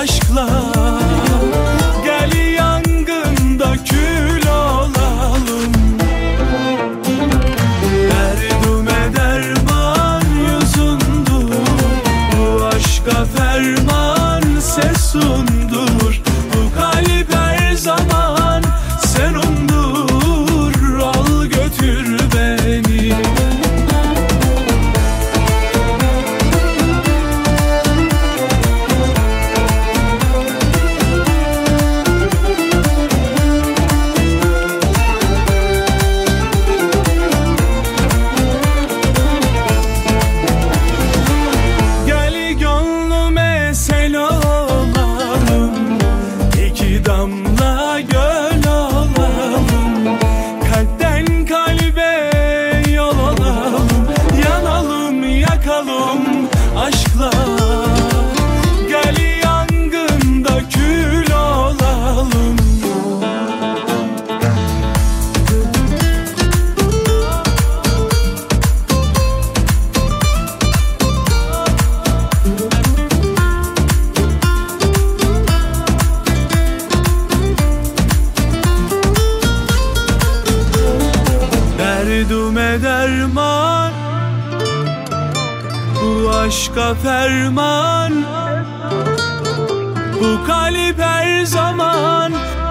aşkla. Gel yangında kül olalım. Derdime derman yüzündür, bu aşka ferman sesundur. Bu kalp her zaman senundur, al götür beni. Gel gönlüme sel olalım, iki damla göl olalım. Kalpten kalbe yol alalım, yanalım yakalım aşkla. Gel yangında kül olalım. Derdime derman, bu aşka ferman. Bu kalp her zaman